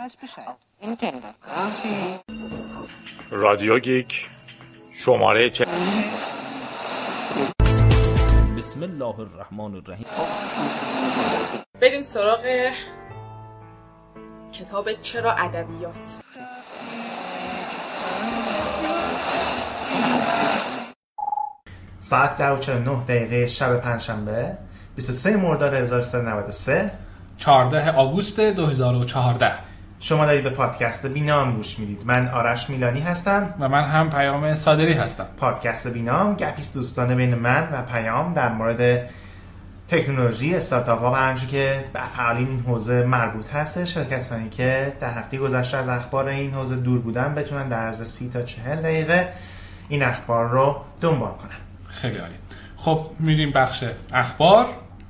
رادیو گیک شماره بسم الله الرحمن الرحیم. بریم سراغ کتاب چرا ادبیات. ساعت 10:49 شب پنجشنبه 23 مرداد 1393 14 آگوست 2014. شما دارید به پادکست بینام گوش میدید. من آرش میلانی هستم و من هم پیام صادری هستم. پادکست بینام گپیست دوستانه بین من و پیام در مورد تکنولوژی، استارتاپ ها و هرچی که به فعالین این حوزه مربوط هستش. کسانی که در هفته گذشته از اخبار این حوزه دور بودن بتونن در عرض 30 تا 40 دقیقه این اخبار رو دنبال کنن. خیلی عالی. خب میریم بخش اخبار.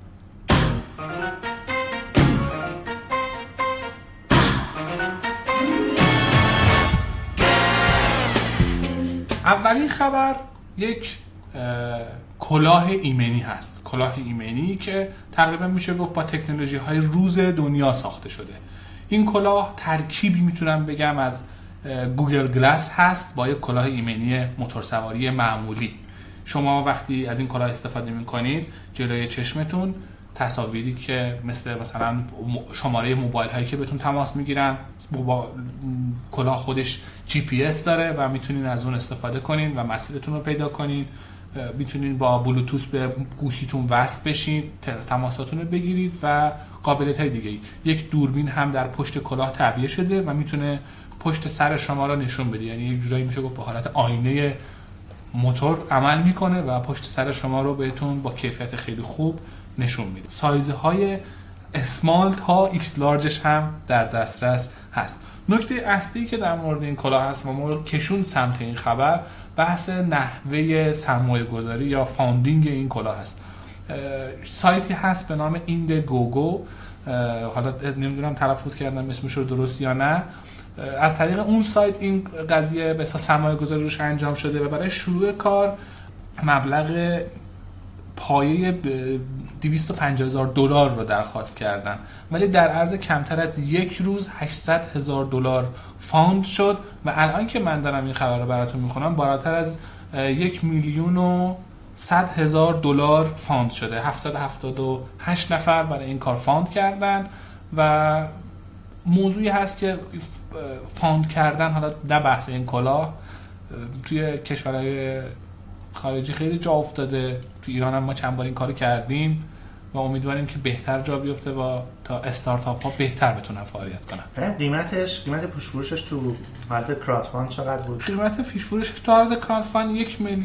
اولین خبر یک کلاه ایمنی هست. کلاه ایمنی که تقریبا میشه گفت با تکنولوژی های روز دنیا ساخته شده. این کلاه ترکیبی میتونم بگم از گوگل گلاس هست با یک کلاه ایمنی موتورسواری معمولی. شما وقتی از این کلاه استفاده میکنید جلوی چشمتون تصاویری که مثلا شماره موبایل هایی که بهتون تماس میگیرن، کلاه خودش جی پی اس داره و میتونین از اون استفاده کنین و مسیرتون رو پیدا کنین. میتونین با بلوتوث به گوشیتون وصل بشین، تماساتون رو بگیرید و قابلیت های دیگه. یک دوربین هم در پشت کلاه تعبیه شده و میتونه پشت سر شما رو نشون بده. یعنی یک جورایی میشه گفت به حالت آینه موتور عمل میکنه و پشت سر شما رو بهتون با کیفیت خیلی خوب نشون میده. سایزهای اسمال تا ایکس لارجش هم در دسترس هست. نکته اصلی که در مورد این کلاه هست و ما رو کشون سمت این خبر بحث نحوه سرمایه گذاری یا فاندینگ این کلاه هست. سایتی هست به نام ایندگوگو، حالا نمیدونم تلفظ کردم اسمش رو درست یا نه. از طریق اون سایت این قضیه به اساس سرمایه گذاری روش انجام شده و برای شروع کار مبلغ پایه $250,000 رو درخواست کردن، ولی در عرض کمتر از یک روز $800,000 فاند شد و الان که من دارم این خبر رو براتون میخونم بالاتر از $1,100,000 فاند شده. 778 نفر برای این کار فاند کردن و موضوعی هست که فاند کردن، حالا نه بحث این کلاه، توی کشورهای خارجی خیلی جا افتاده. تو ایران هم ما چند بار این کارو کردیم و امیدواریم که بهتر جا بیفته و تا استارتاپ ها بهتر بتونن فعالیت کنن. قیمت پیش فروشش تو حالت کراود فاند چقدر بود؟ قیمت پیش فروشش تو حالت کراود فاند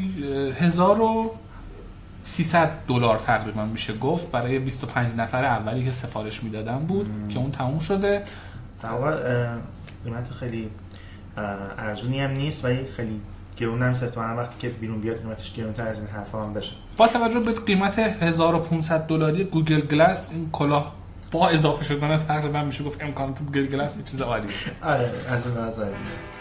$1,300 تقریبا میشه گفت برای 25 نفر اولی که سفارش میدادن بود که اون تموم شده. در واقع قیمت خیلی ارزونی هم نیست ولی خیلی گرون هم نیست. وقتی که بیرون بیاد قیمتش گرونتر از این حرفا هم بشه. با توجه به قیمت $1,500 گوگل گلاس، این کلاه با اضافه شدن تقریبا میشه گفت امکانات گوگل گلاس این چیز عالیه. آره از اون نظر.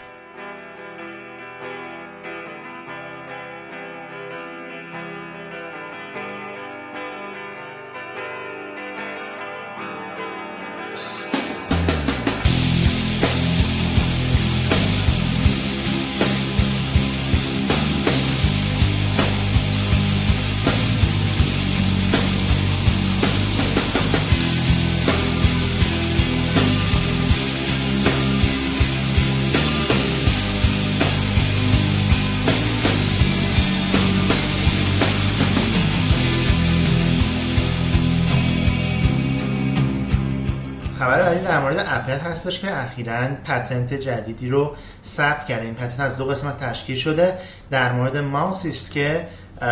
خبر بعدی در مورد اپل هستش که اخیراً پتنت جدیدی رو ثبت کرده. این پتنت از 2 قسمت تشکیل شده. در مورد ماوسی است که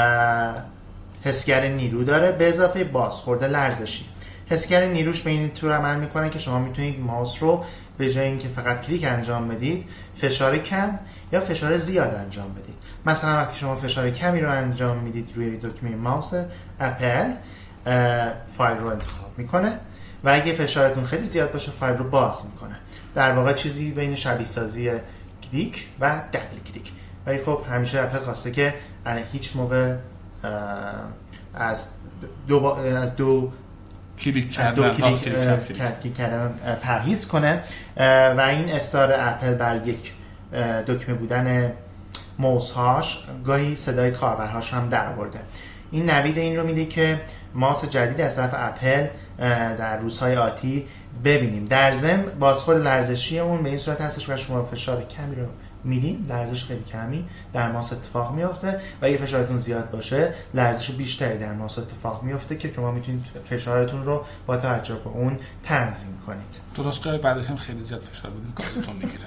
حسگر نیرو داره به اضافه بازخورد لرزشی. حسگر نیروش به این طور عمل میکنه که شما میتونید ماوس رو به جای اینکه فقط کلیک انجام بدید فشار کم یا فشار زیاد انجام بدید. مثلا وقتی شما فشار کمی رو انجام میدید روی دکمه ماوس، اپل فایل رو انتخاب میکنه و اگه فشارتون خیلی زیاد باشه فایل رو باز میکنه. در واقع چیزی بین شبیه سازی کلیک و دبل کلیک. ولی خب همیشه اپل خواسته که هیچ موقع از دو کلیک از کردن، دو راست کلیک کردن پرهیز کنه و این استار اپل بر یک دکمه بودن موزهاش گاهی صدای کاربرهاش هم در آورده. این نوید این رو میده که ماوس جدید از طرف اپل در روزهای آتی ببینیم. در ضمن بازخورد لرزشی اون به این صورت هستش که شما فشار کمی رو میدین، لرزش خیلی کمی در ماوس اتفاق میفته و اگه فشارتون زیاد باشه لرزش بیشتری در ماوس اتفاق میفته که شما میتونید فشارتون رو با توجه به اون تنظیم کنید. درست که بعدش هم خیلی زیاد فشار بدین گازتون میگیره.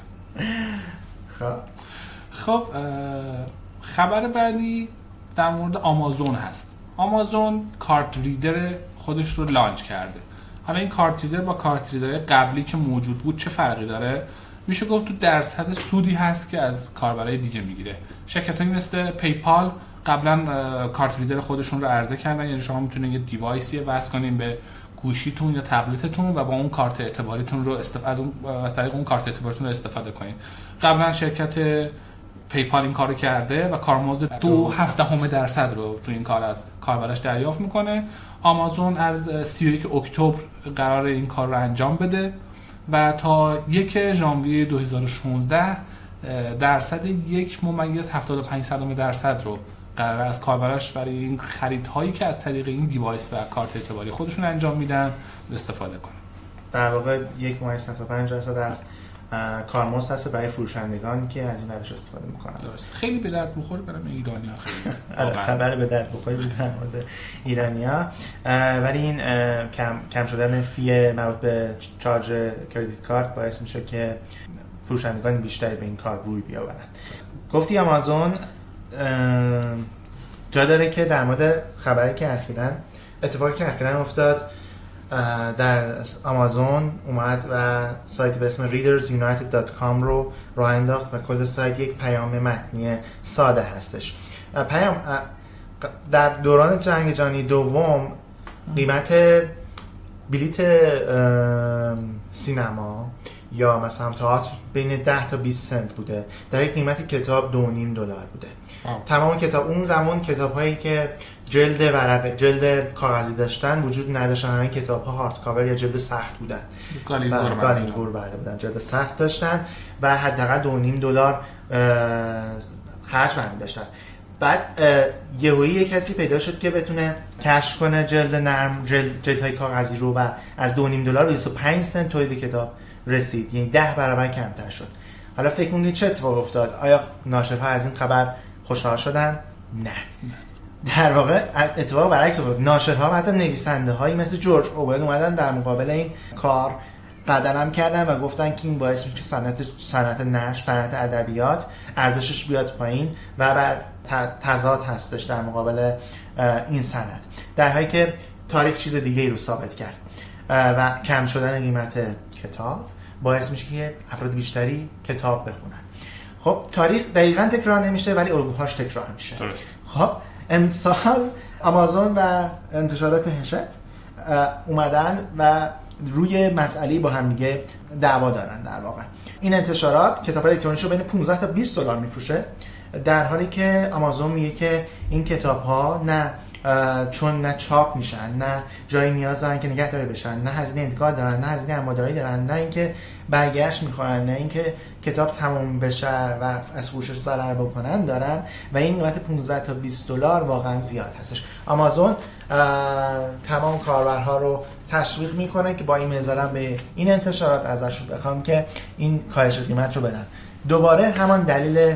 خب خبر بعدی در مورد آمازون هست. آمازون کارت ریدر خودش رو لانچ کرده. حالا این کارت ریدر با کارت ریدر قبلی که موجود بود چه فرقی داره؟ میشه گفت تو درصد سودی هست که از کاربرای دیگه میگیره. شرکتایی مثل پیپال قبلا کارت ریدر خودشون رو عرضه کردن، یعنی شما میتونید یه دیوایسی وصل کنین به گوشیتون یا تبلتتون و با اون کارت اعتباریتون رو از طریق اون کارت اعتباریتون رو استفاده کنین. قبلا شرکت پیپال این کارو کرده و کارمزد 0.7% رو تو این کار از کاربراش دریافت میکنه. آمازون از 31 اکتبر قرار این کار رو انجام بده و تا 1 ژانویه 2016 درصد 1.75% رو قرار از کاربراش برای این خریدهایی که از طریق این دیوایس و کارت اعتباری خودشون انجام میدن استفاده کنه. در واقع 1.75% از کارمزد هست برای فروشندگانی که از این روش استفاده میکنن. درست. خیلی به درد بخوره برای ایرانی‌ها. خیلی خبر به درد بخوره در مورد ایرانی‌ها. ولی این کم شدن فی مربوط به چارج کردیت کارت باعث میشه که فروشندگان بیشتری به این کار روی بیاورن. گفتی آمازون جا داره که در مورد خبری که اتفاقی که اخیراً افتاد در آمازون اومد و سایت به اسم readersunited.com رو راه انداخت و کل سایت یک پیام متنی ساده هستش. در دوران جنگ جهانی دوم قیمت بلیت سینما یا مثلا تئاتر بین 10 تا 20 سنت بوده، در یک قیمت کتاب $2.5 بوده. تمام کتاب اون زمان کتاب‌هایی که جلد کاغذی داشتن وجود نداشتن، همین کتاب‌ها هارد کاور یا جلد سخت بودن. گالینگور بودن، جلد سخت داشتن و حداقل $2.5 خرج برمی داشتن. بعد یهویی یک کسی پیدا شد که بتونه کشف کنه جلد نرم، جلدهای کاغذی رو و از $2.5 به 25 سنت تولید کتاب رسید، یعنی 10 برابر کمتر شد. حالا فکر می‌کنید چه اتفاق افتاد؟ آیا ناشرها از این خبر خوشحال شدن؟ نه. در واقع اتفاق برعکس افتاد. ناشرها و حتی نویسنده‌هایی مثل جورج اوول اومدن در مقابل این کار قدم کردن و گفتن که این باعث میشه صنعت نشر، صنعت ادبیات ارزشش بیاد پایین و بر تضاد هستش در مقابل این صنعت، در حالی که تاریخ چیز دیگه ای رو ثابت کرد و کم شدن قیمت کتاب باعث میشه که افراد بیشتری کتاب بخونن. خب تاریخ دقیقاً تکرار نمیشه ولی الگوهاش تکرار میشه. خب امسال آمازون و انتشارات هشت اومدن و روی مسئله با هم دیگه دعوا دارن. در واقع این انتشارات کتاب الکترونیکی رو بین 15 تا 20 دلار میفروشه، در حالی که آمازون میگه که این کتاب ها چون نه چاپ میشن، نه جایی نیاز دارن که نگه داره بشن، نه هزینه انتقال دارن، نه هزینه اماداری دارن، نه اینکه برگشت میخورن، نه اینکه کتاب تموم بشه و از فروشش ضرر بکنن دارن و این قیمت 15 تا 20 دلار واقعا زیاد هستش. آمازون تمام کاربرها رو تشویق میکنه که با این منظرم به این انتشارات ازشون بخوام که این کاهش قیمت رو بدن. دوباره همان دلیل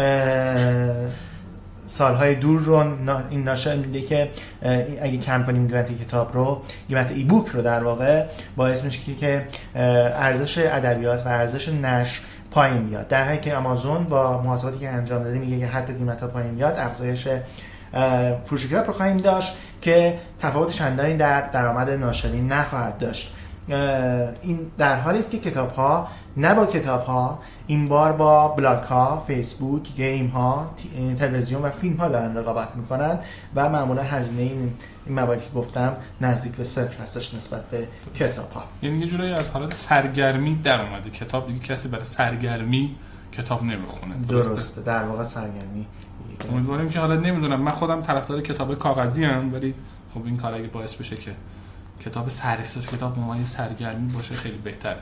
سالهای دور رو این ناشر میده که اگه کم کنیم قیمت کتاب رو، قیمت ای بوک رو در واقع، باعث میشه که ارزش ادبیات و ارزش نشر پایین بیاد، در حالی که آمازون با محاسباتی که انجام داده میگه که حتی قیمت‌ها پایین بیاد افزایش فروش کتاب رو خواهیم داشت که تفاوت چندانی در درآمد ناشرین نخواهد داشت. این در حالی است که کتاب‌ها این بار با بلاگ‌ها، فیسبوک، گیم‌ها، تلویزیون و فیلم‌ها دارن رقابت می‌کنن و معمولا هزینه این مواردی که گفتم نزدیک به صفر هستش نسبت به کتاب‌ها. یعنی یه جورایی از حالت سرگرمی در اومده کتاب، دیگه کسی برای سرگرمی کتاب نمیخونه. درسته، در واقع سرگرمی. امیدواریم که حالا نمیدونم، من خودم طرفدار کتاب کاغذی ام، ولی خب این کار اگه باعث بشه که کتاب سرریز، کتاب به معنی سرگرمی باشه خیلی بهتره.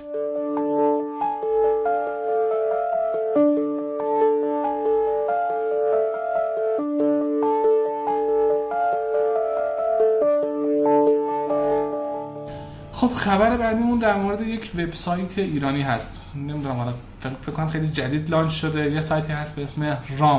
خب خبر بعدیمون در مورد یک وبسایت ایرانی هست. نمیدونم حالا فکر کنم خیلی جدید لانچ شده. یه سایتی هست به اسم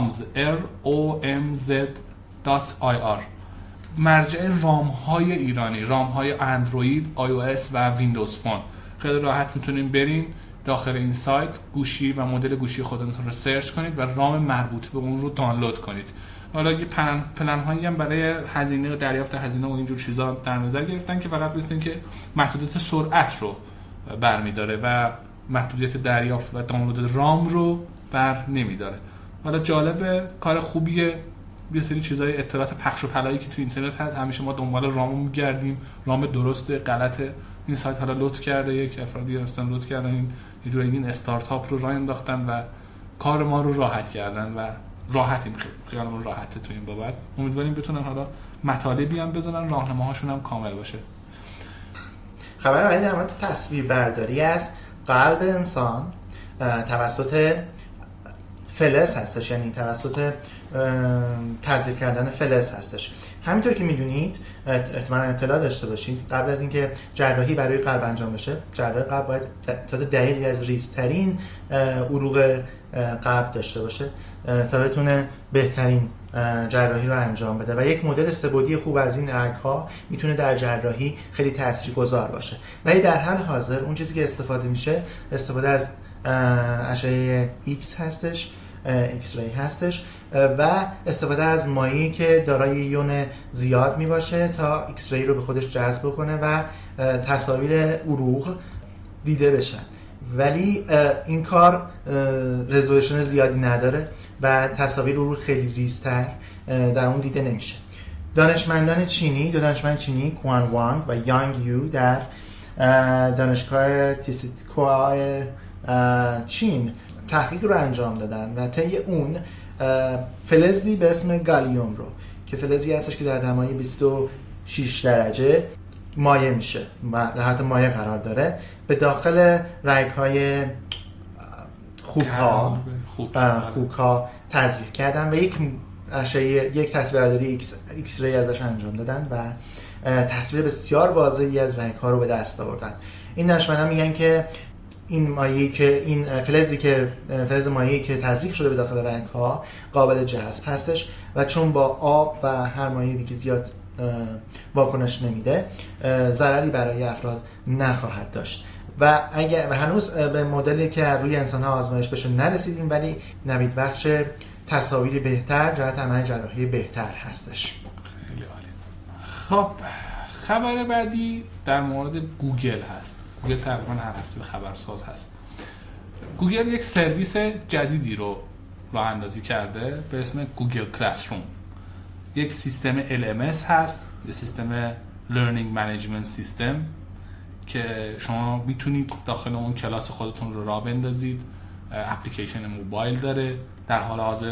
ramz.ir مرجع رام های ایرانی، رام های اندروید، iOS و ویندوز فون. خیلی راحت میتونین بریم داخل این سایت، گوشی و مدل گوشی خودتون رو سرچ کنید و رام مربوط به اون رو دانلود کنید. حالا یه پلن هایی هم برای هزینه، دریافت هزینه و اینجور چیزا در نظر گرفتن که فقط بسید که محدودیت سرعت رو برمی‌داره و محدودیت دریافت و دانلود رام رو بر نمی‌داره. حالا جالبه، کار خوبیه. یه سری چیزای اطلاعات پخش و پلایی که تو اینترنت هست، همیشه ما دنبال رامو می‌گردیم، رام درست غلط. این سایت حالا لود کرده، یک افرادی هستن لود کردن یه جوری این استارتاپ رو راه انداختن و کار ما رو راحت کردن و راحتیم، خیالمون راحته تو این بابت. امیدواریم بتونن حالا مطالبی هم بزنن، راهنماهاشون هم کامل باشه. خبر بعدی در مورد تصویربرداری از قلب انسان توسط فلز هستش، یعنی توسط تزریق کردن فلز هستش. همینطور که میدونید، احتمالاً اطلاع داشته باشید، قبل از اینکه جراحی برای قلب انجام بشه، جراح قلب باید تعداد دقیقی از ریزترین عروق قلب داشته باشه تا بتونه بهترین جراحی رو انجام بده و یک مدل سه‌بعدی خوب از این رگ‌ها میتونه در جراحی خیلی تاثیرگذار باشه. ولی در حال حاضر اون چیزی که استفاده میشه، استفاده از اشعه ایکس هستش، ایکس ری هستش و استفاده از مایعی که دارای یون زیاد می باشه تا ایکس ری رو به خودش جذب کنه و تصاویر عروق دیده بشن. ولی این کار رزولوشن زیادی نداره و تصاویر عروق خیلی ریزتر در اون دیده نمیشه. دانشمندان چینی، دو دانشمند چینی، کوان وانگ و یانگ یو در دانشگاه تیسیتکوا چین تحقیق رو انجام دادن و طی اون فلزی به اسم گالیوم رو که فلزی هستش که در دمای 26 درجه مایع میشه و در حالت مایع قرار داره، به داخل رگ‌های خوک‌ها تزریق کردن و یک تصویربرداری ایکس ری ازش انجام دادن و تصویر بسیار واضحی از رگ‌ها رو به دست آوردن. این دانشمندان میگن که این مایعی که این فلز مایعی که تزریق شده به داخل رگ‌ها قابل جذب هستش و چون با آب و هر مایعی دیگه زیاد واکنش نمیده، ضرری برای افراد نخواهد داشت و هنوز به مدلی که روی انسان‌ها آزمایش بشه نرسیدیم، ولی نوید بخش تصاویری بهتر، جهت عمل جراحی بهتر هستش. خیلی عالی. خب خبر بعدی در مورد گوگل هست. گوگل تقریبا هر هفته خبرساز هست. گوگل یک سرویس جدیدی رو راه اندازی کرده به اسم گوگل کلاسروم. یک سیستم LMS هست، یک سیستم Learning Management System که شما میتونید داخل اون کلاس خودتون رو راه بندازید. اپلیکیشن موبایل داره، در حال حاضر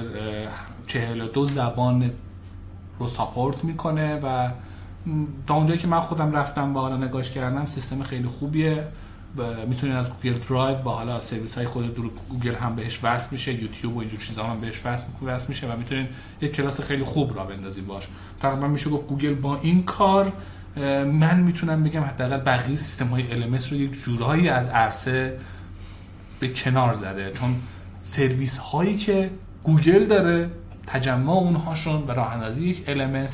42 زبان رو ساپورت میکنه و تا اونجایی که من خودم رفتم و حالا نگاش کردم سیستم خیلی خوبیه. میتونید از گوگل درایو با حالا سرویس های خود گوگل هم بهش وصل میشه، یوتیوب و اینجور چیزا هم بهش وصل میشه و میتونید یک کلاس خیلی خوب راه بندازید باش. تقریبا میشه گفت گوگل با این کار من میتونم بگم حداقل بقیه سیستم های LMS رو یک جورایی از عرصه به کنار زده، چون سرویس هایی که گوگل داره تجمع اونهاشون و راه اندازی یک LMS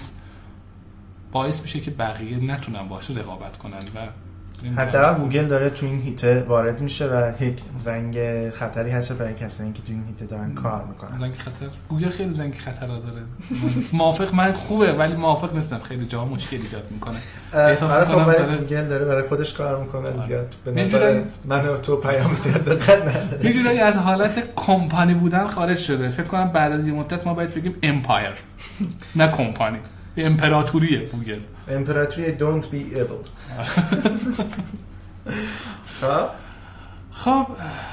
باعث میشه که بقیه نتونن باشه رقابت کنن و حداقل گوگل داره تو این هیته وارد میشه و یک زنگ خطری هست برای کسانی که تو این هیته دارن کار میکنن. زنگ خطر؟ گوگل خیلی زنگ خطرها داره. موافق من خوبه ولی موافق نیستم، خیلی جاها مشکل ایجاد میکنه. احساس میکنم داره گوگل داره برای خودش کار میکنه زیاد. به نظر من تو پیام زیاد دقت نداره. یه جورایی از حالت کمپانی بودن خارج شده. فکر کنم بعد از این مدت ما باید بگیم امپایر نه کمپانی. امپراتوریه گوگل. امپراتوری don't be evil. خب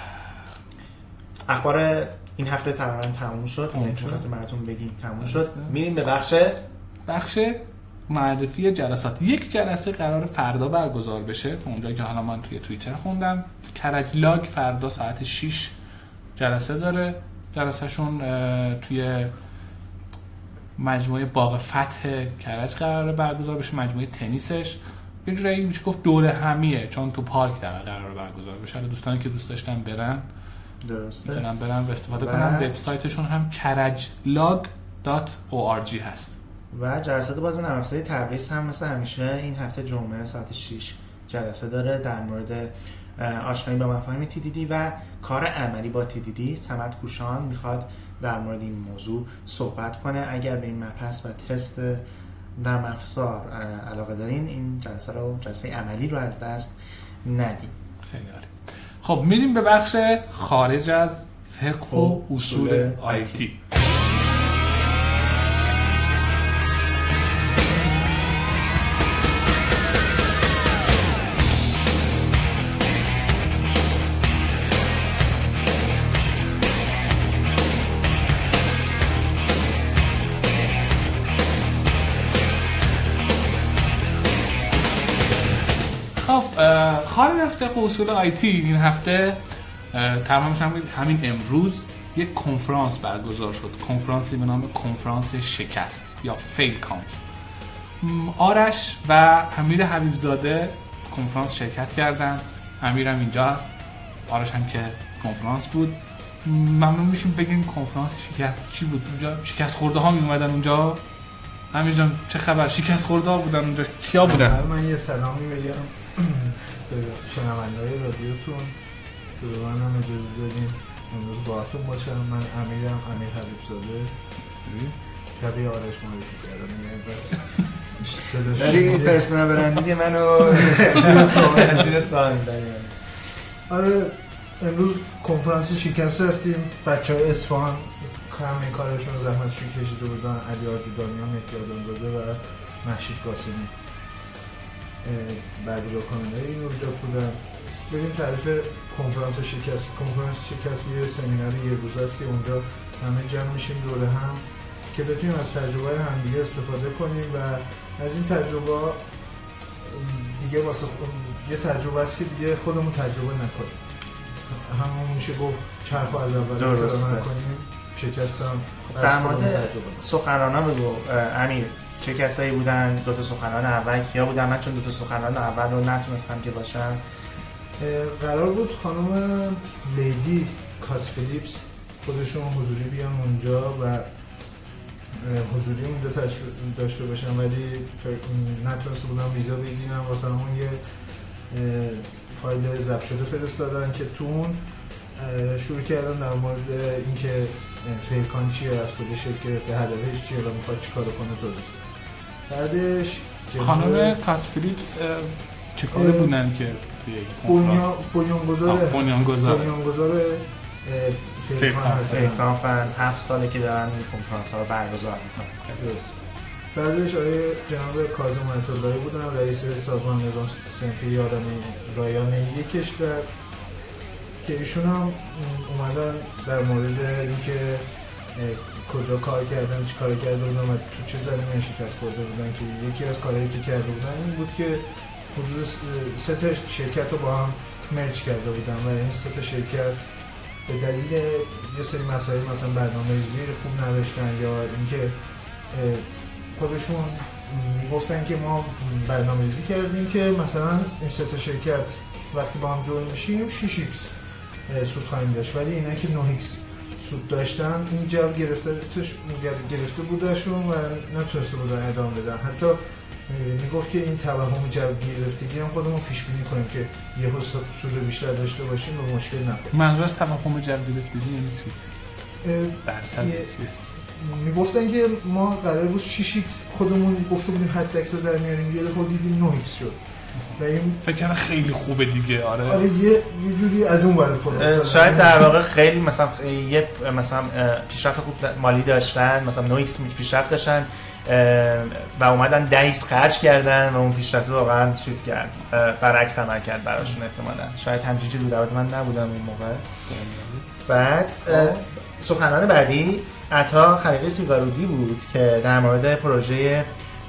اخبار این هفته تقریبا تموم شد. یعنی که خواستم براتون بگیم تموم شد. میریم به بخش معرفی جلسات. یک جلسه قرار فردا برگزار بشه، اونجایی که حالا من توی توییتر خوندم. کرج فردا ساعت 6 جلسه داره. جلسهشون توی مجموعه باغ فتح کرج قرار برگزار بشه، مجموعه تنیسش. یه جوری میشه گفت دوره همیه، چون تو پارک در قرار برگزار بشه. دوستانی که دوست داشتن برن درسته میتونن برن و استفاده کنن. وبسایتشون هم karajlag.org هست. و جلسات باز نرم افزاری تبریز هم مثل همیشه این هفته جمعه ساعت 6 جلسه داره در مورد آشنایی با مفاهیم TDD و کار عملی با TDD. صمد کوشان میخواد در مورد این موضوع صحبت کنه. اگر به این مبحث و تست نرم افزار علاقه دارین، این جلسه عملی رو از دست ندید. خیلی عالی. خب میریم به بخش خارج از فقه و اصول آیتی. خارج از فقه و اصول آیتی این هفته تمامش همین امروز یک کنفرانس برگزار شد. کنفرانسی به نام کنفرانس شکست یا فیل کانف. آرش و امیر حبیبزاده کنفرانس شرکت کردن. امیر هم اینجا هست، آرش هم که کنفرانس بود. ممنون میشیم بگین کنفرانس شکست چی بود اونجا؟ شکست خورده ها می اومدن اونجا. امیر جان چه خبر؟ شکست خورده ها بودن اونجا؟ کیا بودن؟ من یه سلامی بگم به شنونده‌های رادیوتون که به من هم اجازه دادین امروز باهاتون باشم. من امیر حبیبزاده شبیه آرش معرفی کردم. داری این پرسنل برندینگ منو زیر سوال می‌بری. آره امروز کنفرانس شکست رفتیم. بچه‌های اصفهان همین کارشون رو زحمتشون کشیده بودن. علی آرجودانیان، مهدی آدمزاده و مهشید قاسمی برگزار کننده این رویداد بودن. بریم تعریف کنفرانس شکست. کنفرانس شکست یه سمینار یه روز است که اونجا همه جمع میشیم دور هم که بتونیم از تجربه همدیگه استفاده کنیم و از این تجربه دیگه واسه یه تجربه است که دیگه خودمون تجربه نکنیم. همون میشه گفت چرخو از اول تجربه نکنیم. شکست هم در مورد سخنرانان بگو امیر، چه کسایی بودن؟ دوتا سخنران اول کیا بودن؟ من چون دوتا سخنران اول رو نتونستم که باشم. قرار بود خانم لیدی کاس فیلیپس خودشون حضوری بیان اونجا و حضوری اونجا داشته باشن، ولی نتونسته بودن ویزا بگیرن. واسه همون یه فایل ضبط شده فرستادن که تو اون شروع کردن در مورد اینکه فیلکان چیه، از کجا شکل به هدفش چیه و میخواد چیکار کنه. توضیح بعدش خانم کاس فیلیپس چه کاره بودن که توی کنفرانس بنیانگذار فیلکان هستن. 7 ساله که دارن این کنفرانس ها رو برگزار میکنن. بعدش آیه جناب کاظم آیت‌اللهی بودن، رئیس سازمان نظام صنفی یاران رایانه یک کشور، که ایشون هم اومدن در مورد اینکه کجا کار کردن، چی کار کرده بودن و تو چه زمینه‌ای شکست خورده بودن. که یکی از کارهایی که کرده بودن این بود که حدود 3 تا شرکت رو با هم مرج کرده بودن و این 3 تا شرکت به دلیل یه سری مسائل مثلا برنامه‌ریزی خوب نداشتن یا اینکه خودشون گفتن که ما برنامه‌ریزی کردیم که مثلا این 3 تا شرکت وقتی با هم جوین میشیم 6x سود خواهیم داشت، ولی اینا که 9x سود داشتن این جو گرفته بودشون و نتونسته بودن ادامه بدن. حتی میگفت که این توهم جو گرفتگی هم خودمون پیش بینی کنیم که یه سود بیشتر داشته باشیم و مشکل نکنیم. منظورش توهم جو گرفتگی یعنی چی؟ درصد میگفتن که ما قرار بود 6x خودمون گفته بودیم حد اکثر در میاریم، یه دفعه دیدیم 9x شد و این فکر کنم خیلی خوبه دیگه. آره یه جوری از اون ور پرو شاید در واقع خیلی مثلا یه مثلا پیشرفت خوب مالی داشتن، مثلا 9x پیشرفت داشتن و اومدن 10x خرج کردن و اون پیشرفت واقعا چیز کرد، برعکس عمل کرد براشون احتمالاً. شاید همچین چیزی بود، البته من نبودم اون موقع. بعد سخنران بعدی عطا خلیقی سیگارودی بود که در مورد پروژه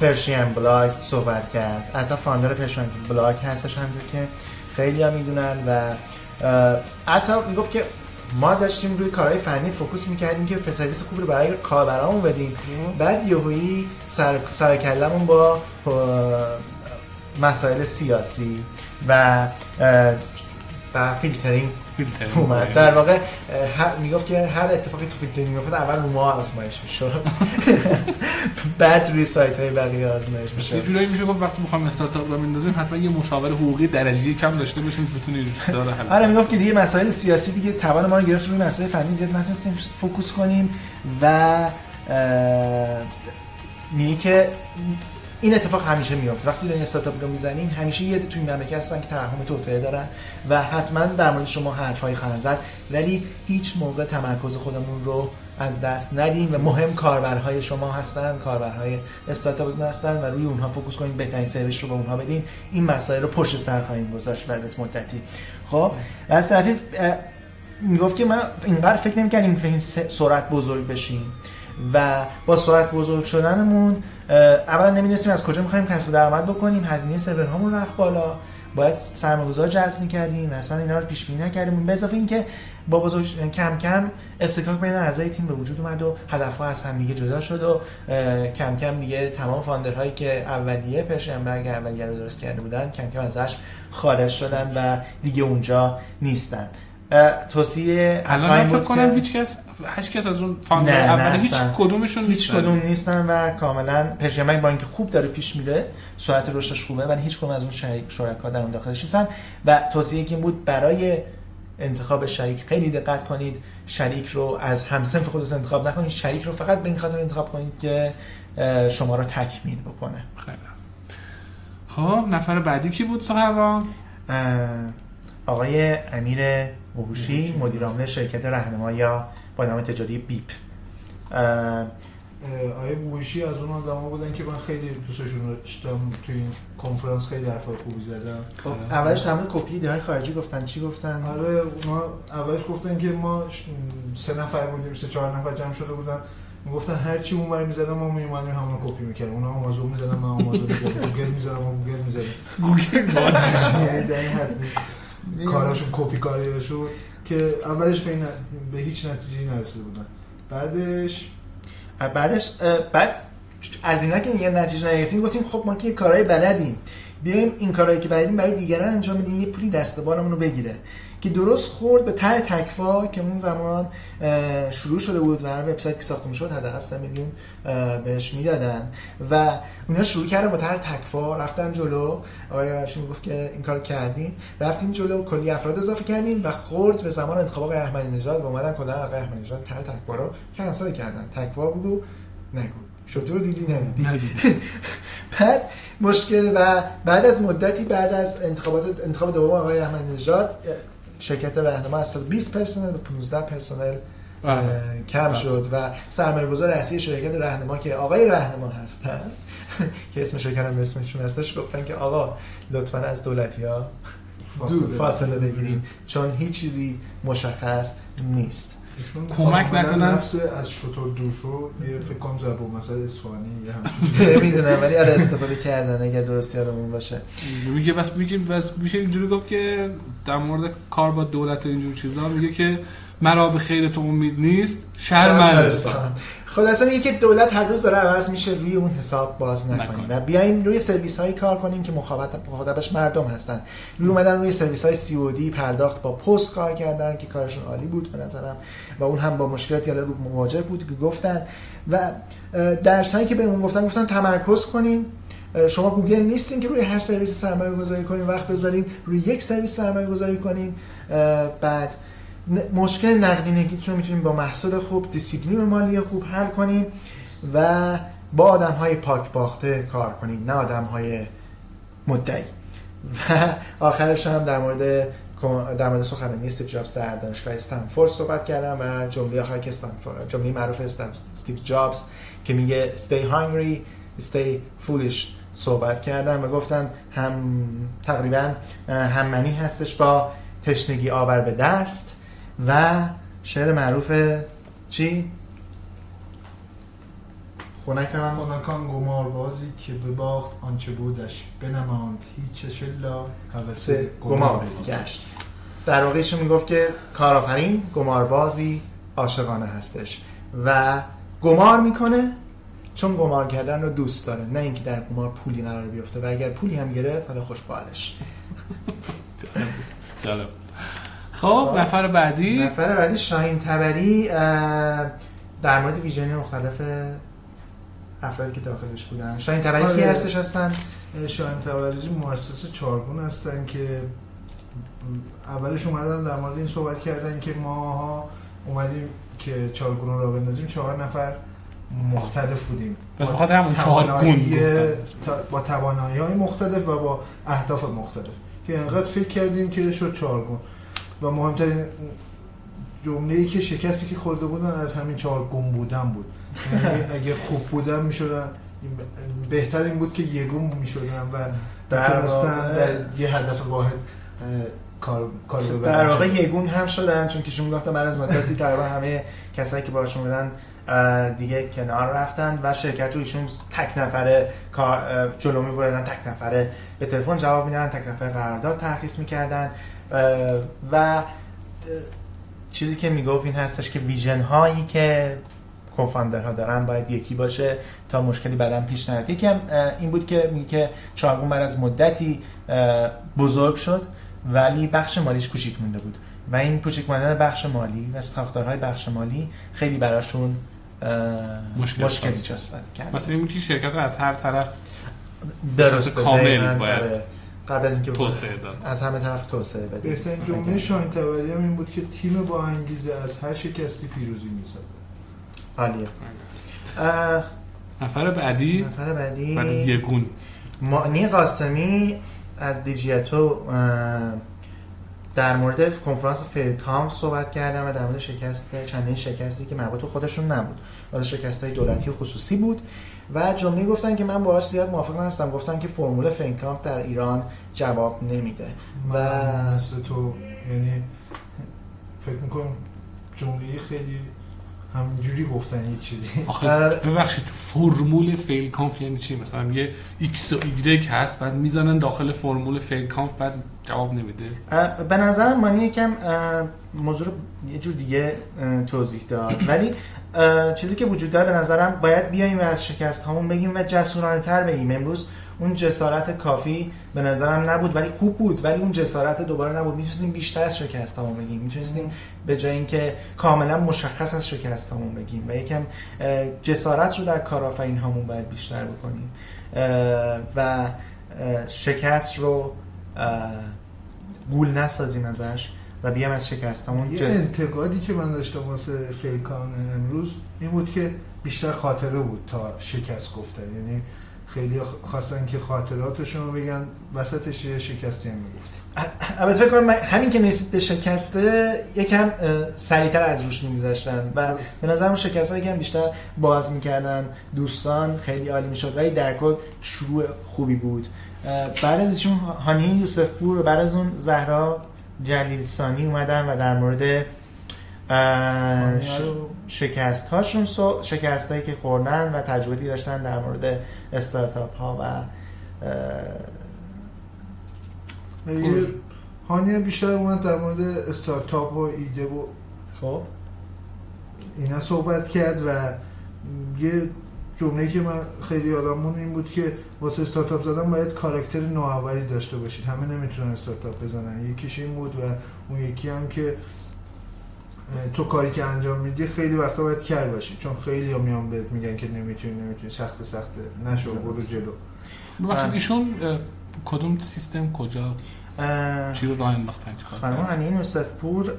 پرشین بلاک صحبت کرد. حتی فاندر پرشین بلاک هستش همونطور که خیلی ها میدونن و حتی میگفت که ما داشتیم روی کارهای فنی فوکوس میکردیم که سرویس خوبی رو برای کاربرامون بدیم، بعد یهویی سر کلمون با مسائل سیاسی و فیلترینگ اومد. در واقع میگفت که هر اتفاقی تو فیلترینگ میفته اول رو ما آزمایش میشد بعد روی سایت های بقیه آزمایش میشه. یه جورایی میشه گفت وقتی میخوایم استارتاپ رو بندازیم حتما یه مشاور حقوقی درجه کم داشته باشیم که بتونه این چیزا رو حل کنه. آره میگفت که دیگه مسائل سیاسی دیگه توان ما رو گرفت، روی مسائل فنی زیاد نتونستیم فوکوس کنیم و میگه که این اتفاق همیشه میفته وقتی دارین استارتاپ رو میزنین، همیشه یه توی مملکت هستن که توهم توطئه دارن و حتما در مورد شما حرفای خواهند زد، ولی هیچ موقع تمرکز خودمون رو از دست ندیم و مهم کاربرهای شما هستن، کاربرهای استارتاپ هستن و روی اونها فوکوس کنین، بهترین سرویس رو به اونها بدین. این مسائل رو پشت سر خواهیم گذاشت بعد از مدتی. خب از طرفی میگفت که من اینقدر فکر نمی‌کردیم که این سرعت بزرگ بشیم و با سرعت بزرگ شدنمون اولا نمی‌دونستیم از کجا می‌خوایم کسب درآمد بکنیم، هزینه سرورهامون رفت بالا، باید سرمایه‌گذار جذب می‌کردیم و اصلا اینا رو پیش بینی نکردیم. به اضافه اینکه با بزرگ کم کم استکاک بین اعضای تیم به وجود اومد و هدف‌ها از هم دیگه جدا شد و کم کم دیگه تمام فاندرهایی که اولیه پرشنبرگ اولیه رو درست کرده بودن کم کم ازش خارج شدن و دیگه اونجا نیستن. توصیه الان فکر کنم هیچ کس از اون فاندر اول هیچ کدومشون هیچ کدوم نیستن و کاملا پرشنبرگ با اینکه خوب داره پیش میره، سرعت رشدش خوبه، ولی هیچ کدوم از اون شرکا در اون داخلش نیستن. و توصیه که بود برای انتخاب شریک خیلی دقت کنید، شریک رو از همسنف خودتون انتخاب نکنید، شریک رو فقط به این خاطر انتخاب کنید که شما رو تکمیل بکنه. خیلی خب نفر بعدی کی بود سخنران؟ آقای امیر وحوشی، مدیر عامل شرکت راهنمایی با نام تجاری بیپ. آقای وحوشی از اون آدما بودن که من خیلی دوستشون داشتم، تو این کنفرانس خیلی حرفای خوبی زدن. خب اولش در مورد کپی ایده های خارجی گفتن. چی گفتن؟ آره اونا اولش گفتن که ما 3 نفر بودیم، 3-4 نفر جمع شده بودن، میگفتن هر چی اونور می‌زدن ما میومدیم همون رو کپی می‌کردیم. اونا آمازون می‌زدن، من آمازون می‌زدم، گوگل می‌زدم، ما گوگل می‌زدیم. گوگل یعنی در این حد کاراشون کپی کاریاشون که اولش به هیچ نتیجه‌ای نرسیده بودن. بعد از اینا که یه نتیجه نگرفتیم گفتیم خب ما که کارهای بلدیم، بیایم این کارهایی که بلدیم برای دیگران انجام بدیم، یه پولی دست بالمون رو بگیره. که درست خورد به طرح تکوا که اون زمان شروع شده بود و هر وبسایت که ساخته میشد حداقل 3 میلیون بهش میدادن و اونا شروع کردن با طرح تکوا، رفتن جلو. آقای ورشی میگفت که این کارو کردیم، رفتیم جلو، کلی افراد اضافه کردیم و خورد به زمان انتخاب آقای احمدی نژاد و اومدن کلا آقای احمدی نژاد طرح تکوا رو کنسل کردن. تکوا بگو نگو، شطور دیدی ندیدی. بعد مشکل و بعد از مدتی بعد از انتخاب دوم آقای احمدی نژاد شرکت راهنما از 20 پرسنل به 15 پرسنل کم شد و سرمایه‌گذار اصلی شرکت راهنما که آقای راهنما هستن که اسم شرکت هم اسمشون هستش گفتن که آقا لطفاً از دولتی‌ها فاصله بگیریم چون هیچ چیزی مشخص نیست. کمک نکنن نفس از شطور دور شو فکر کنم زبون مثلا اصفهانی یا هم میدونم ولی آره استفاده کردن اگر درست یادمون باشه. میگه بس میشه اینجوری گفت که در مورد کار با دولت و اینجور چیزا میگه که مرا به خیر تو امید نیست شر من رسان. خلاصه میگه که دولت هر روز داره عوض میشه، روی اون حساب باز نکنیم و بیایم روی سرویس هایی کار کنیم که مخاطبش مردم هستن. روی اومدن روی سرویس های COD پرداخت با پست کار کردن که کارشون عالی بود به نظرم و اون هم با مشکلاتی رو مواجه بود که گفتن و درس هایی که بهمون گفتن تمرکز کنین. شما گوگل نیستین که روی هر سرویس سرمایه گذاری کنین، وقت بذارین روی یک سرویس سرمایه گذاری کنین. بعد مشکل نقدینگیتون رو میتونیم با محصول خوب، دیسیپلین مالی خوب حل کنیم و با آدم‌های پاک باخته کار کنیم، نه آدم‌های مدعی. و آخرش هم در مورد سخنرانی استیو جابز در دانشگاه استنفورد صحبت کردم و جمله آخر که جمله معروف استیو جابز که میگه stay hungry, stay foolish صحبت کردم و گفتن تقریبا هممعنی هستش با تشنگی آور به دست و شعر معروف چی؟ خنکان گماربازی که بباخت آنچه بودش بنماند هیچ الا هوس گمار گشت. در واقع ایشون میگفت که کارآفرین گماربازی عاشقانه هستش و گمار میکنه چون گمار کردن رو دوست داره، نه اینکه در گمار پولی قرار بیفته و اگر پولی هم گرفت حالا خوش به حالش. جالب. خب نفر بعدی شاهین تبری در مورد ویژن مختلف افرادی که داخلش بودن. شاهین تبری کی هستش هستن؟ شاهین تبری مؤسس چارگون هستن که اولش اومدن در مورد این صحبت کردن که ما اومدیم که چارگون رو راه بندازیم، 4 نفر مختلف بودیم به خاطر همون 4 گون با توانایی‌های مختلف و با اهداف مختلف که انقدر فکر کردیم که شد 4 گون و مهمترین جمله‌ای که شکستی که خورده بودن از همین 4 گون بودن بود. یعنی اگه خوب بودن میشدن بهتر این بود که یگون میشدن و میتونستن در یه هدف واحد کار ببرن. در واقع یگون هم شدن چون که شما گفتم بعد از مدتی تقریبا همه کسایی که باشون بودن دیگه کنار رفتن و شرکت رو ایشون تک نفره کار جلو می‌بردن، تک نفره به تلفن جواب میدادن، تک نفره قرارداد ترخیص می‌کردن و چیزی که میگفت این هستش که ویژن هایی که کوفاندرها دارن باید یکی باشه تا مشکلی بعداً پیش نیاد. یکی هم این بود که میگه که چارگون بعد از مدتی بزرگ شد ولی بخش مالیش کوچیک مونده بود و این کوچیک ماندن بخش مالی و ساختارهای بخش مالی خیلی براشون مشکل ایجاد کرد. مثلا این که شرکت رو از هر طرف درست کامل باید قبل از اینکه توسعه داد، از همه طرف توسعه بده. بهترین جمله شاهین تبری هم این بود که تیم با انگیزه از هر شکستی پیروزی می‌سازه. عالیه. نفر بعدی بعد از یگون مانی قاسمی از دیجیاتو در مورد کنفرانس فیلکام صحبت کردن و در مورد چندین شکستی که مربوط به خودشون نبود، ولی شکست‌های دولتی و خصوصی بود و جمله گفتن که من باهاش زیاد موافق نیستم. گفتن که فرمول فیلکام در ایران جواب نمیده و مثل تو یعنی فکر می‌کنم جمله خیلی همینجوری گفتن یه چیزی. ببخشید فرمول فیل کانف یعنی چی؟ مثلا یه ایکس و ایگرگ هست بعد میزنن داخل فرمول فیل کانف بعد جواب نمیده. به نظرم من یکم موضوع رو یه جور دیگه توضیح داد ولی چیزی که وجود داره به نظرم باید بیایم و از شکست هامون بگیم و جسورانه تر بگیم. امروز اون جسارت کافی به نظرم نبود ولی خوب بود، ولی اون جسارت دوباره نبود. میتونستیم بیشتر از شکست هامون بگیم، میتونستیم به جای اینکه کاملا مشخص از شکست هامون بگیم و یکم جسارت رو در کارآفرین هامون باید بیشتر بکنیم و شکست رو گول نسازیم ازش و بیام از شکست همون. یه انتقادی که من داشتم واسه فیلکان امروز این بود که بیشتر خاطره بود تا شکست گفتن، یعنی خیلی خواستن که خاطراتشون رو بگن وسطش یه شکستی هم میگفت. البته فکر کنم همین که میرسید به شکسته یکم سریعتر از روش میگذشتن و به نظرم شکست‌ها یکم بیشتر باز میکردن دوستان، خیلی عالی میشد ولی در کل شروع خوبی بود. بعد از ایشون هانی یوسف پور و بعد از اون زهرا جلیلسانی اومدن و در مورد شکست‌هاشون شکستایی که خوردن و تجربه‌ای داشتن در مورد استارتاپ ها و هانی بیشتر اومد در مورد استارتاپ و ایده و خب اینا صحبت کرد و یه جمله‌ای که من خیلی یادمون این بود که واسه استارتاپ زدن باید کاراکتر نوآوری داشته باشید، همه نمیتونن استارتاپ بزنن. یکیش این بود و اون یکی هم که تو کاری که انجام میدی خیلی وقتا باید کر باشی، چون خیلی ها میان بهت میگن که نمیتونی سخته نشو برو جلو. ببخشید ایشون کدوم سیستم کجا چی رو راه انداختن؟ خانم هانی یوسف پور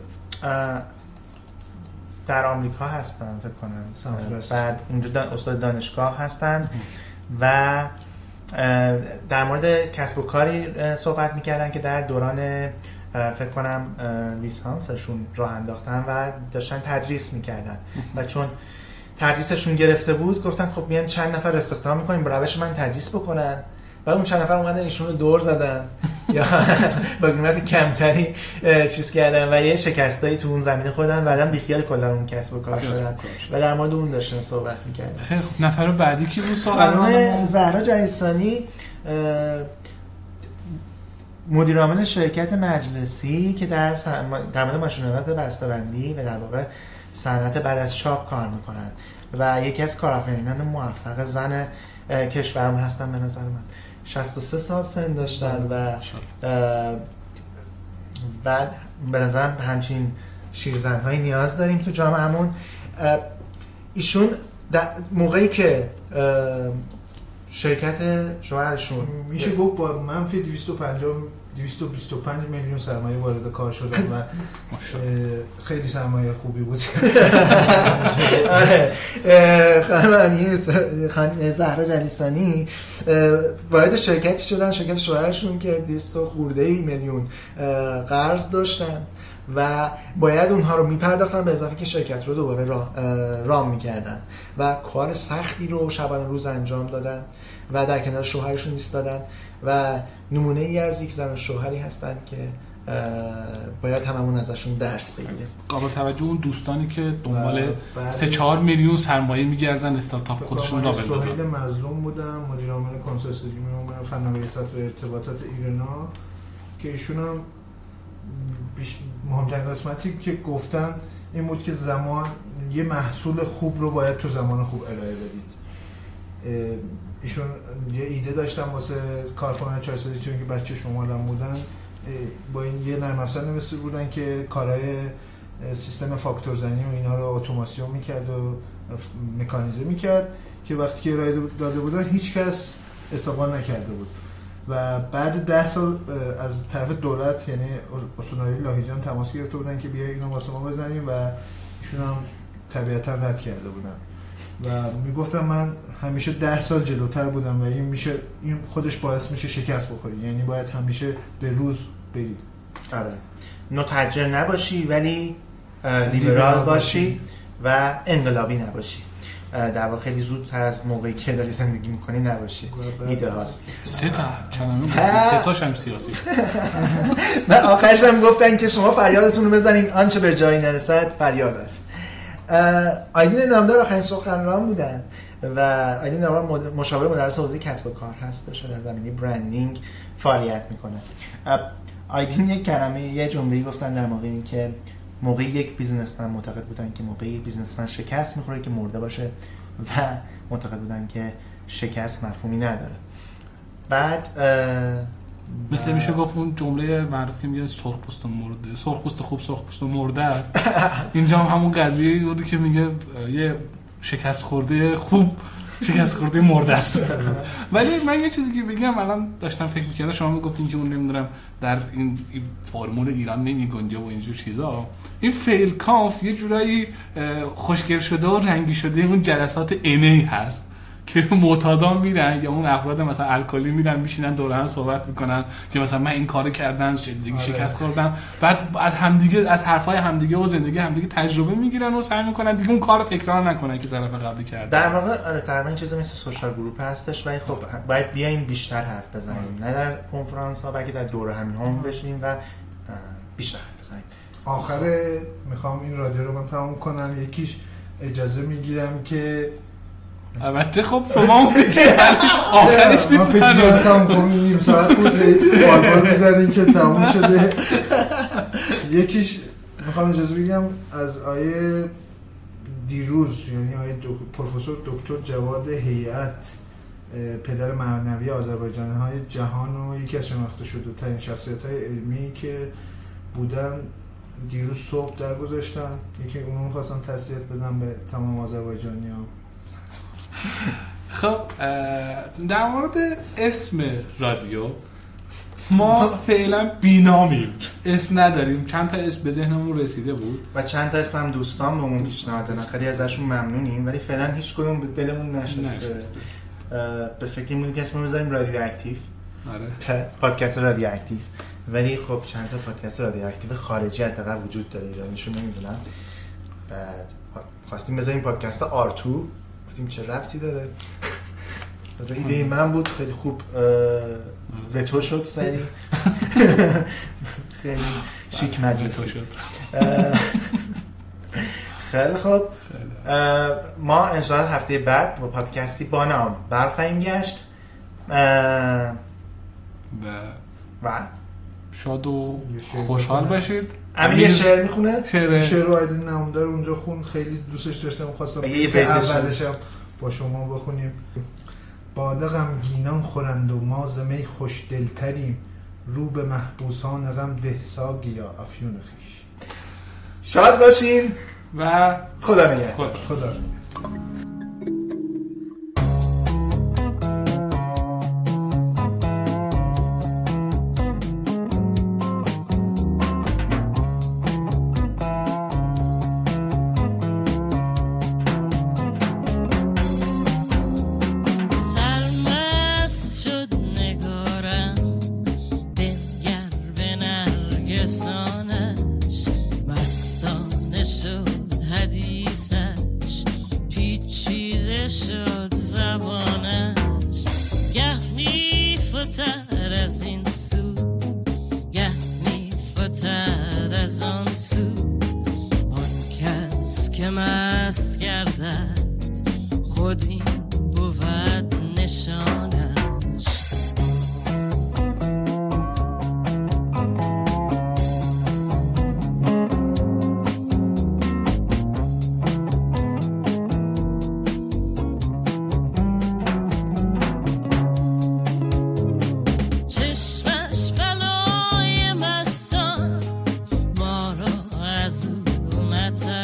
در آمریکا هستن فکر کنم، بعد اونجا استاد دانشگاه هستن و در مورد کسب و کاری صحبت میکردن که در دوران فکر کنم لیسانسشون راه انداختن و داشتن تدریس میکردن و چون تدریسشون گرفته بود گفتن خب میایم چند نفر استخدام میکنیم روش من تدریس بکنن بعد اون چند نفر اومدن ایشون رو دور زدن یا با قیمت کمتری چیز کردن و یه شکستایی تو اون زمینه خوردن و الان بیخیال کلا اون کسب و کار شدن و در مورد اون داشتن صحبت می‌کردن. خیلی خوب. نفر بعدی کی بود؟ خانم زهرا جلیسانی، مدیر عامل شرکت مجلسی که در مورد ماشین‌آلات بسته‌بندی و در واقع صنعت بعد از چاپ کار میکنن و یکی از کارآفرینان موفق زن کشورمون هستن. به نظر من 63 سال سن داشتن و بعد به نظرم همچین شیرزن‌هایی نیاز داریم تو جامعهمون. ایشون موقعی که شرکت شوهرشون میشه گفت با منفی 225 میلیون سرمایه وارد کار شدن و خیلی سرمایه خوبی بود. آره، خانم زهرا جلیسانی وارد شرکتی شدن، شرکت شوهرشون که 200 خورده میلیون قرض داشتن و باید اونها رو میپرداختن به اضافه که شرکت رو دوباره رام میکردن و کار سختی رو شبانه روز انجام دادن و در کنار شوهرشون ایستادن و نمونه ای از یک زن و شوهری هستن که باید هممون ازشون درس بگیریم. قابل توجه اون دوستانی که دنبال 3-4 میلیون سرمایه میگردن استارتاپ خودشون را بندازن. سهیل مظلوم بودم، مدیر عامل کنسورسیوم فناوری‌ات و ارتباطات ایرنا که ایشون هم مهمترین قسمتی که گفتن این بود که زمان یه محصول خوب رو باید تو زمان خوب ارائه بدید. ایشون یه ایده داشتن واسه کارخونه چایسازی، چون که بچه شمالم بودن، با این یه نرم افزار نوشته بودن که کارهای سیستم فاکتور زنی و اینها رو اتوماسیون میکرد و مکانیزه میکرد که وقتی که ارائه داده بودن هیچ کس استقبال نکرده بود و بعد 10 سال از طرف دولت یعنی استانداری لاهیجان تماس گرفته بودن که بیاید اینو واسه ما بزنیم و ایشون هم طبیعتا رد کرده بودن و میگفتم من همیشه 10 سال جلوتر بودم و این خودش باعث میشه شکست بخوری، یعنی باید همیشه به روز بری. آره، متحجر نباشی ولی لیبرال باشی و انقلابی نباشی. در واقع خیلی زودتر از موقعی که داری زندگی میکنی نباشی. ایدئال. 3 تا کلمه 3 تاش هم سیاسی. و آخرش هم گفتن که شما فریادتون رو بزنین، آنچه به جایی نرسد فریاد است. آیدین نامدار آخرین سخنران بودن و آیدین نامدار مشاور مدرس حوزه کسب و کار هستش و در زمینه برندینگ فعالیت میکنه. آیدین یه جمله‌ای گفتن در مورد این که موقعی یک بیزنسمن معتقد بودن که موقعی بیزنسمن شکست میخوره که مرده باشه و معتقد بودن که شکست مفهومی نداره. بعد مثل میشه گفت اون جمله معروف که میگه سرخپوست مرده، سرخپوست خوب سرخپوست مرده است. اینجا هم همون قضیه بود که میگه یه شکست خورده خوب شکست خورده مرده است. ولی من یه چیزی که بگم، الان داشتم فکر می‌کردم شما میگفتین که اون نمیدونم در این فرمول ایران نمیگنجه و اینجور چیزا. این فیل کانف یه جورایی خوشگل شده و رنگی شده اون جلسات NA هست که معتادان میرن یا اون افراد مثلا الکلی میرن میشینن دور هم صحبت میکنن که مثلا من این کارو کردم زندگی شکست خوردم، بعد از همدیگه از حرفای همدیگه و زندگی همدیگه تجربه میگیرن و سعی میکنن دیگه اون کارو تکرار نکنن که طرف قبلی کردن. در واقع آره تقریبا این چیزا مثل سوشال گروپ هستش ولی خب باید بیایم بیشتر حرف بزنیم، نه در کنفرانس ها بلکه در دوره همین هم بشینیم و بیشتر حرف بزنیم. آخره میخوام این رادیو رو من تمام کنم، یکیش اجازه میگیرم که البته خب شما آخرش نیست. من فکر نیم ساعت بود باربار میزدین که تموم شده. یکیش میخوام اجازه بگم از آیه دیروز، یعنی آیه پروفسور دکتر جواد هیئت، پدر معنوی آذربایجانی‌های جهان و یکی از شناخته شده ترین شخصیت‌های علمی که بودن، دیروز صبح درگذاشتن. یکی اونو می‌خواستم تسلیت بدم به تمام آذربایجانی‌ها. خب در مورد اسم رادیو ما فعلا بینامیم، اسم نداریم. چند تا اسم به ذهنمون رسیده بود و چند تا اسم هم دوستان بهمون پیشنهاد دادن، خیلی ازشون ممنونیم ولی فعلا هیچ کدوم به دلمون نشسته. به فکرمون که اسمو بذاریم رادیو اکتیو. آره، پادکست رادیو اکتیو. ولی خب چند تا پادکست رادیو اکتیو خارجی حداقل وجود داره، ایرانیشو نمیدونم. بعد خواستیم بذاریم پادکست R2، گفتیم چه ربطی داره. ایده من بود، خیلی خوب وتو شد سری. خیلی شیک مجلسی. خیلی خوب. ما انشاءالله هفته بعد با پادکستی با نام برخواهیم گشت و شاد و خوشحال باشید. امین یه شعر میخونه؟ شعر رو آیدین نمودار اونجا خون، خیلی دوستش داشتم، خواستم اولشم با شما بخونیم. باده غمگینان خورند و ما ز می خوش دلتریم، رو به محبوسان غم ده ساقی یا افیون خویش. شاد باشین و خدا نگهدار. خدا. matter